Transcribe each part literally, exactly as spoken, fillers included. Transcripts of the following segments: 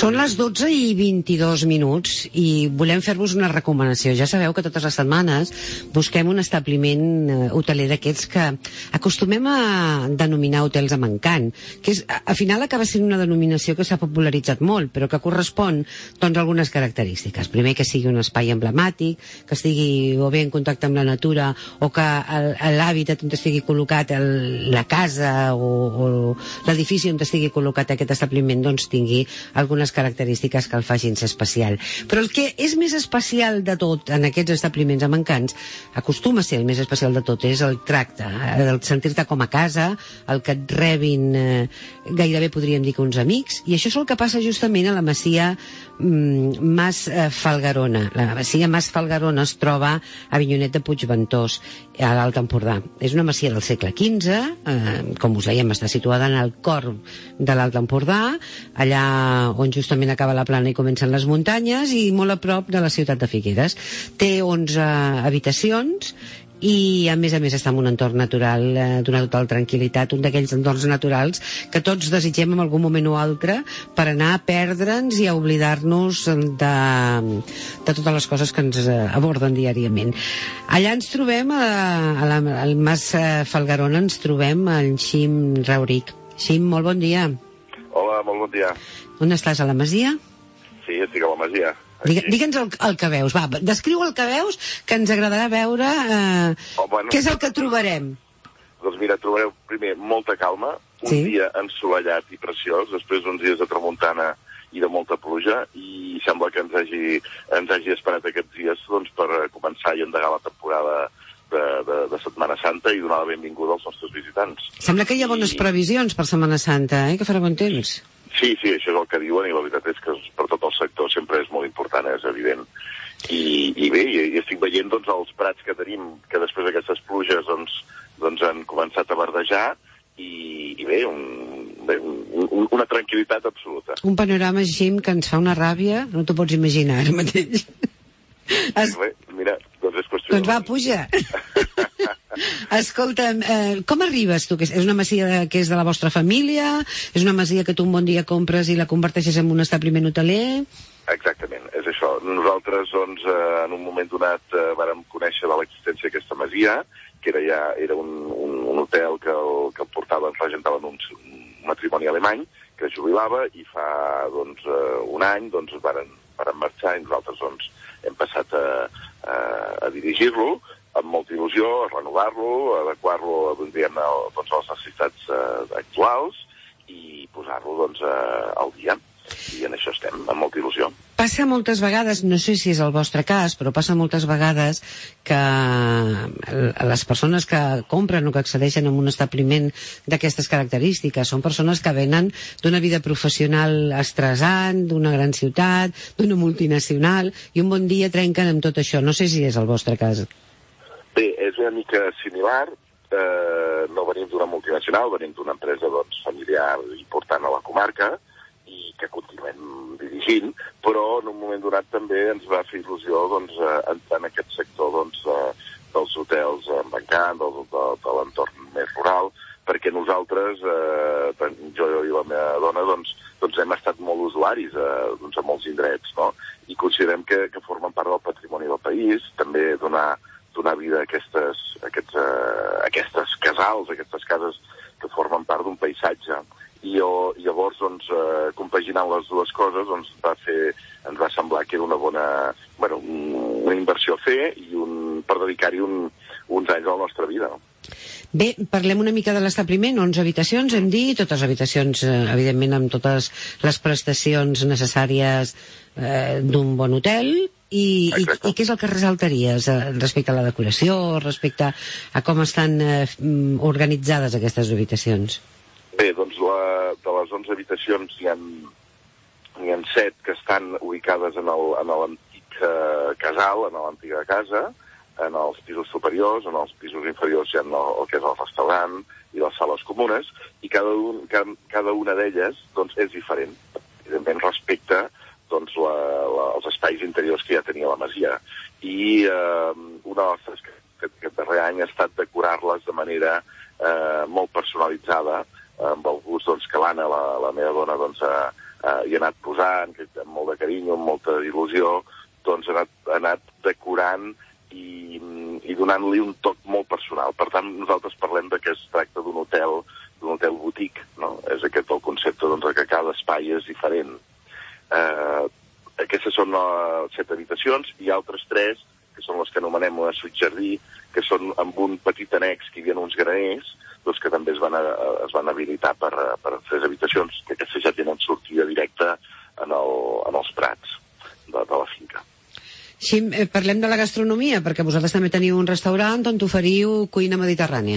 Són les dotze i vint-i-dos minuts i volem fer-vos una recomanació. Ja sabeu que totes les setmanes busquem un establiment hoteler d'aquests que acostumem a denominar hotels amb encant, que és, al final acaba sent una denominació que s'ha popularitzat molt, però que correspon doncs, a algunes característiques. Primer, que sigui un espai emblemàtic, que estigui o bé en contacte amb la natura o que l'hàbitat on estigui col·locat el, la casa o, o l'edifici on estigui col·locat aquest establiment doncs tingui algunes característiques que el facin ser especial. Però el que és més especial de tot en aquests establiments amb encants, acostuma a ser el més especial de tot, és el tracte, el sentir-te com a casa, el que et rebin eh, gairebé podríem dir que uns amics, i això és el que passa justament a la Masia mm, Mas eh, Falgarona. La Masia Mas Falgarona es troba a Avinyonet de Puigventós, a l'Alt Empordà. És una masia del segle quinze, eh, com us dèiem, està situada en el cor de l'Alt Empordà, allà on justament acaba la plana i comencen les muntanyes, i molt a prop de la ciutat de Figueres. Té onze habitacions i a més a més està en un entorn natural eh, d'una total tranquil·litat, un d'aquells entorns naturals que tots desitgem en algun moment o altre per anar a perdre'ns i a oblidar-nos de, de totes les coses que ens eh, aborden diàriament. Allà ens trobem a la, a la, al Mas eh, Falgarona ens trobem al Xim Rauric. Xim, molt bon dia. Hola, molt bon dia. On estàs, a la Masia? Sí, estic a la Masia. Digue, Digue'ns el, el que veus, va, descriu el que veus, que ens agradarà veure eh, oh, bueno, què és el que trobarem. Doncs mira, trobareu primer molta calma, un sí? dia ensolallat i preciós, després uns dies de tramuntana i de molta pluja, i sembla que ens hagi, ens hagi esperat aquests dies doncs, per començar i endegar la temporada de, de, de Setmana Santa i donar la benvinguda als nostres visitants. Sembla que hi ha bones I... previsions per Setmana Santa, eh? Que farà bon temps. Sí, sí, això és el que diuen, i la veritat és que per tot el sector sempre és molt important, és evident. I, i bé, i, i estic veient doncs, els prats que tenim, que després d'aquestes pluges doncs, doncs han començat a verdejar, i, i bé, un, bé un, un, una tranquil·litat absoluta. Un panorama, Jim, que ens fa una ràbia, no t'ho pots imaginar ara mateix. Es... Bé, mira, doncs és qüestió... Doncs va, puja. Escolta'm, eh, com arribes tu? És una masia de, que és de la vostra família? És una masia que tu un bon dia compres i la converteixes en un establiment hoteler? Exactament, és això. Nosaltres, doncs, eh, en un moment donat eh, vàrem conèixer de l'existència d'aquesta masia, que era ja era un, un, un hotel que el, que el portaven, regentaven un, un matrimoni alemany, que es jubilava, i fa doncs, eh, un any doncs, varen, varen marxar, i nosaltres doncs, hem passat a, a, a dirigir-lo, amb molta il·lusió, a renovar-lo, a adequar-lo doncs, a les necessitats eh, actuals i posar-lo doncs, eh, al dia. I en això estem, amb molta il·lusió. Passa moltes vegades, no sé si és el vostre cas, però passa moltes vegades que les persones que compren o que accedeixen a un establiment d'aquestes característiques són persones que venen d'una vida professional estressant, d'una gran ciutat, d'una multinacional, i un bon dia trenquen amb tot això. No sé si és el vostre cas. Bé, és una mica similar. Eh, no venim d'una multinacional, venim d'una empresa doncs, familiar important a la comarca i que continuem dirigint, però en un moment donat també ens va fer il·lusió doncs, entrar en aquest sector doncs, dels hotels amb encant, de, de, de l'entorn més rural, perquè nosaltres, eh, jo i la meva dona, doncs, doncs hem estat molt usuaris eh, doncs, a molts indrets, no? I considerem que, que formen part del patrimoni del país, també donar donar vida a aquestes, aquests, uh, aquestes casals, aquestes cases que formen part d'un paisatge. I, jo, i llavors, doncs, uh, compaginant les dues coses, doncs, va fer, ens va semblar que era una bona, bueno, una inversió a fer i un, per dedicar-hi un, uns anys a la nostra vida. Bé, parlem una mica de l'establiment. onze habitacions, hem dit, totes habitacions, eh, evidentment, amb totes les prestacions necessàries eh, d'un bon hotel. I, i, I què és el que ressaltaries eh, respecte a la decoració, respecte a com estan eh, organitzades aquestes habitacions? Bé, doncs la, de les onze habitacions hi ha, hi ha set que estan ubicades en l'antic eh, casal, en l'antiga casa, en els pisos superiors, en els pisos inferiors hi ha el, el que és el restaurant i les sales comunes, i cada, un, cada, cada una d'elles doncs, és diferent, evidentment respecte doncs, la, la, els espais interiors que ja tenia la masia. I eh, una de les coses que, que aquest darrer any ha estat decorar-les de manera eh, molt personalitzada, amb el gust doncs, que l'Anna, la, la meva dona, doncs, ha, eh, hi ha anat posant, que amb molt de carinyo, amb molta il·lusió, doncs ha anat, ha anat decorant i, i donant-li un toc molt personal. Per tant, nosaltres parlem de que es tracta d'un hotel, d'un hotel boutique, no? És aquest el concepte, doncs, que cada espai és diferent. Eh, aquestes són uh, set habitacions i altres tres, que són les que anomenem una suite jardí, que són amb un petit annex que hi havia uns graners, doncs que també es van, a, es van habilitar per, per tres habitacions, que aquestes ja tenen sortida directa en, el, en els prats de, de la finca. Sí, eh, parlem de la gastronomia, perquè vosaltres també teniu un restaurant on oferiu cuina mediterrània.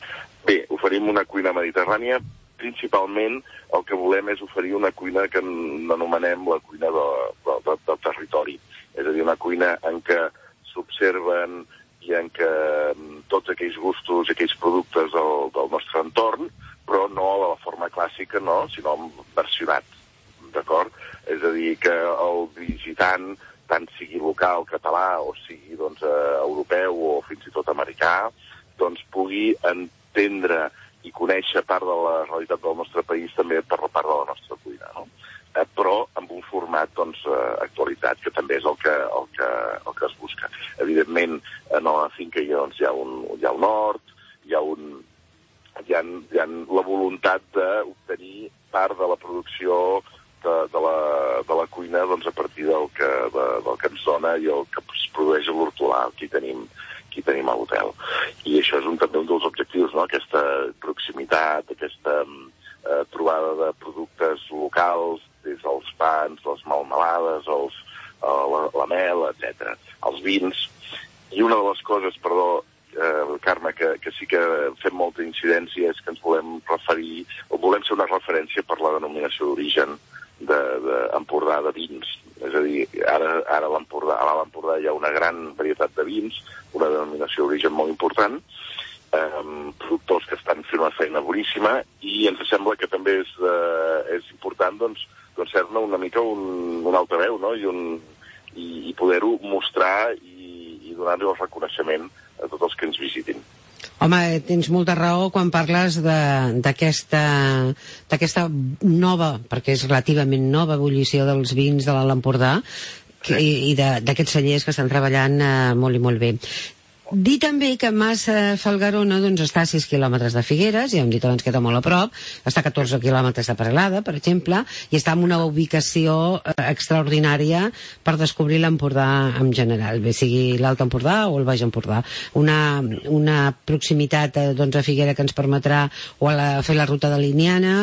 Bé, oferim una cuina mediterrània. Principalment el que volem és oferir una cuina que anomenem la cuina de, de, de, del territori. És a dir, una cuina en què s'observen i en què tots aquells gustos i aquells productes del, del nostre entorn, però no de la forma clàssica, no, sinó versionats, d'acord? És a dir, que el visitant, tant sigui local, català, o sigui doncs, eh, europeu o fins i tot americà, doncs pugui entendre i conèixer part de la realitat del nostre país també per la part de la nostra cuina, no? Eh, però amb un format doncs, eh, actualitzat, que també és el que, el que, el que es busca. Evidentment, en la finca hi ha, doncs, hi ha, un, hi ha un hort, hi ha, un, hi ha, hi ha la voluntat d'obtenir part de la producció de, de, la, de la cuina doncs, a partir del que, de, del que ens dona i el que es produeix a l'hortolà. Aquí tenim aquí tenim a l'hotel. I això és un, també un dels objectius, no? Aquesta proximitat, aquesta eh, trobada de productes locals, des dels pans, les melmelades, els, eh, la, la mel, etcètera. Els vins. I una de les coses, perdó, eh, Carme, que, que sí que fem molta incidència és que ens volem referir, o volem ser una referència per la denominació d'origen d'Empordà de, de vins. És a dir, ara, ara a l'Empordà a l'Empordà hi ha una gran varietat de vins, una denominació d'origen molt important, eh, productors que estan fent una feina boníssima, i ens sembla que també és, eh, és important doncs, doncs ser-ne una mica un, un altaveu, no? I, un, i, i poder-ho mostrar i, i donar-li el reconeixement a tots els que ens visitin. Home, tens molta raó quan parles d'aquesta d'aquesta nova, perquè és relativament nova, ebullició dels vins de l'Alt Empordà que, i d'aquests cellers que estan treballant eh, molt i molt bé. Dir també que Mas Falgarona doncs, està a sis quilòmetres de Figueres, ja hem dit abans que està molt a prop, està a catorze quilòmetres de Perelada, per exemple, i està en una ubicació extraordinària per descobrir l'Empordà en general, bé sigui l'Alt Empordà o el Baix Empordà. Una, una proximitat doncs, a Figuera que ens permetrà o a la, fer la ruta de Liniana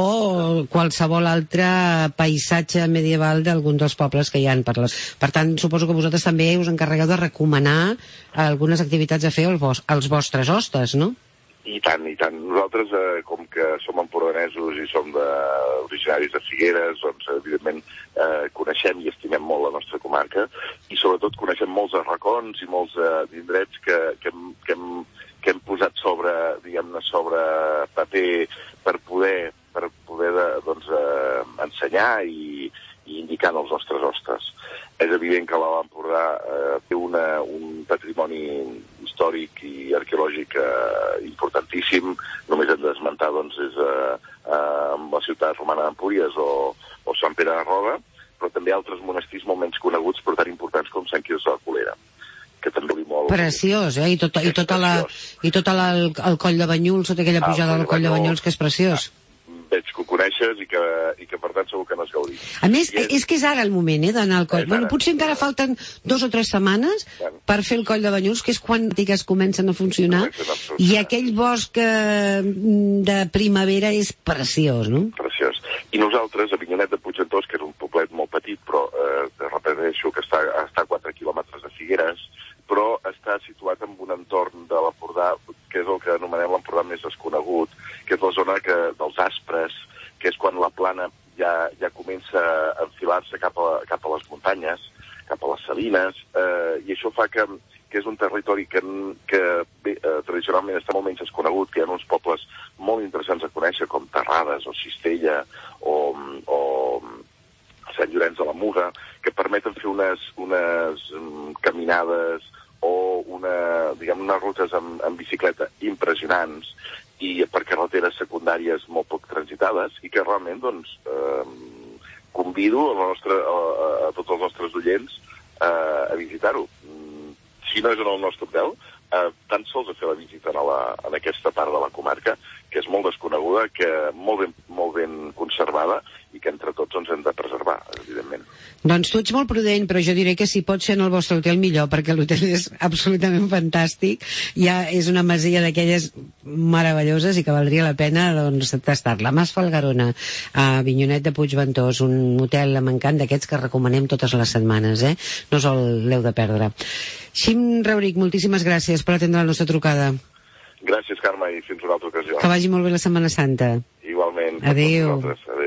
o qualsevol altre paisatge medieval d'algun dels pobles que hi ha per les... Per tant, suposo que vosaltres també us encarregueu de recomanar algunes activitats a fer als, als vostres hostes, no? I tant, i tant. Nosaltres, eh, com que som empordanesos i som de, originaris de Figueres, doncs, evidentment, eh, coneixem i estimem molt la nostra comarca i, sobretot, coneixem molts racons i molts eh, indrets que, que, hem, que, hem, que hem posat sobre, diguem-ne, sobre paper per poder, per poder de, doncs, eh, ensenyar i, i indicar als nostres hostes. És evident que l'Alt Empordà eh, té una, un patrimoni històric i arqueològic eh, importantíssim. Només hem d'esmentar, doncs, és eh, eh, la ciutat romana d'Empúries o, o Sant Pere de Roda, però també altres monestirs molt menys coneguts però tan importants com Sant Quirze de la Colera, que també li molt... Preciós, eh? I tot, i tota la, i tot la, el, el coll de Banyuls, tota aquella pujada del coll de Banyuls, que és preciós. Ah. Veig que ho coneixes i que, i que per tant segur que n'has gaudit. A més, és... és que és ara el moment, eh, d'anar al coll. Bueno, potser encara falten dos o tres setmanes bueno. per fer el coll de Banyuls, que és quan les comencen a funcionar, funcionar. I aquell bosc eh, de primavera és preciós, no? Preciós. I nosaltres, a Avinyonet de Puigventós, que és un poblet molt petit, però eh, repeteixo que està, està a quatre quilòmetres de Figueres, però està situat en un entorn de l'Empordà, que és el que anomenem l'Empordà més desconegut, que és la zona que, dels Aspres, que és quan la plana ja, ja comença a enfilar-se cap, a, cap a les muntanyes, cap a les Salines, eh, i això fa que, que és un territori que, que bé, eh, tradicionalment està molt menys desconegut, que hi ha uns pobles molt interessants a conèixer, com Terrades o Cistella o, o Sant Llorenç de la Muga, que permeten fer unes, unes um, caminades o una, diguem, unes rutes amb, amb bicicleta impressionants i per carreteres secundàries molt poc transitades i que realment doncs, eh, convido a, la nostra, a, a tots els nostres oients uh, a visitar-ho. Si no és en el nostre hotel, uh, tan sols a fer la visita en, la, en aquesta part de la comarca, que és molt desconeguda, que molt ben, molt ben conservada i que entre tots ens hem de preservar, evidentment. Doncs tu ets molt prudent, però jo diré que si pot ser en el vostre hotel millor, perquè l'hotel és absolutament fantàstic. Ja és una masia d'aquelles meravelloses i que valdria la pena doncs, tastar-la. Mas Falgarona, a Avinyonet de Puigventós, un hotel amb encant d'aquests que recomanem totes les setmanes, eh? No us l'heu de perdre. Xim Rauric, moltíssimes gràcies per atendre la nostra trucada. Gràcies, Carme, i fins una altra ocasió. Que vagi molt bé la Setmana Santa. Igualment. Adéu. Adéu.